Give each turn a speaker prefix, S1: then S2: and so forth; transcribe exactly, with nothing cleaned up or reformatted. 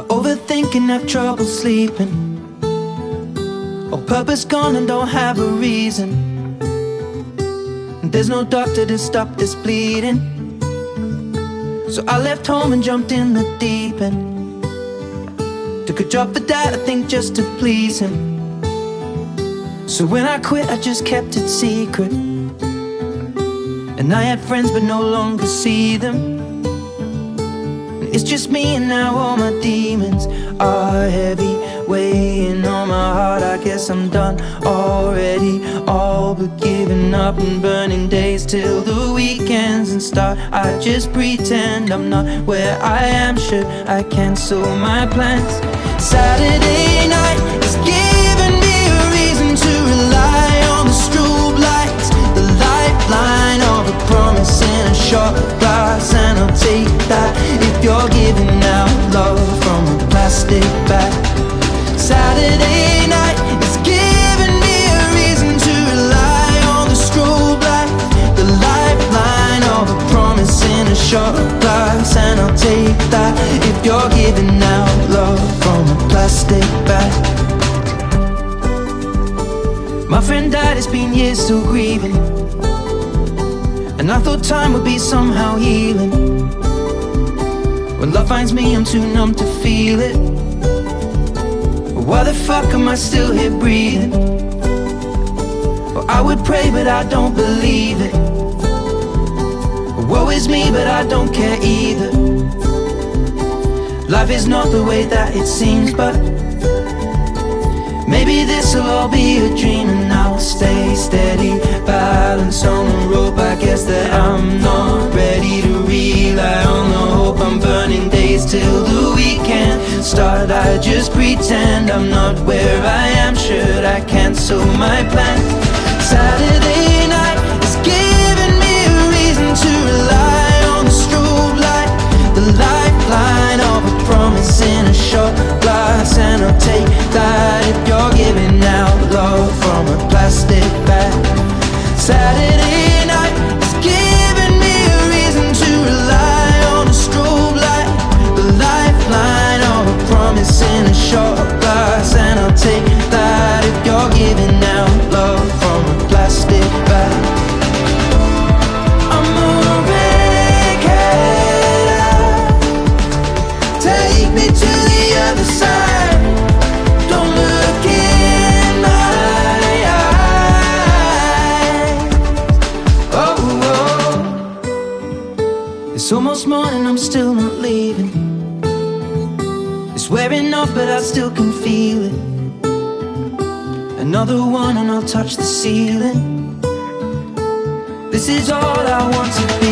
S1: Overthinking, have trouble sleeping. All purpose gone and don't have a reason. There's no doctor to stop this bleeding. So I left home and jumped in the deep end. Took a job for dad, I think just to please him. So when I quit, I just kept it secret. And I had friends but no longer see them. It's just me and now all my demons are heavy, weighing on my heart. I guess I'm done already, all but giving up and burning days till the weekends and start. I just pretend I'm not where I am. Should I cancel my plans? Saturday night is giving me a reason to rely on the strobe lights, the lifeline of a promise in a shot glass. And I'll take that if you're giving out love from a plastic bag. Saturday night is giving me a reason to rely on the strobe light, the lifeline of a promise in a shot glass. And I'll take that if you're giving out love from a plastic bag. My friend died, it's been years still grieving, and I thought time would be somehow healing. When love finds me, I'm too numb to feel it. Why the fuck am I still here breathing? Well, I would pray but I don't believe it. Woe is me but I don't care either. Life is not the way that it seems, but maybe this'll all be a dream. And I'll stay steady, balance on the rope. I guess that I'm not ready to rely on the hope. I'm burning days till the weekend start. I just pretend I'm not where I am. Should I cancel my plans? Saturday night is giving me a reason to rely on the strobe light, the lifeline of a promise in a shot glass. And I'll take that if you're giving out love from a plastic bag. Saturday night is giving me a reason to rely on the strobe light, the lifeline of a promise in a shot glass. And I'll take that if you're giving out love from a plastic bag. I'm a wreckhead. Take me to the other side. Don't look in my eyes. Oh, oh. It's almost morning, I'm still not leaving. It's wearing off but I still can feel it. Another one and I'll touch the ceiling. This is all I want to be.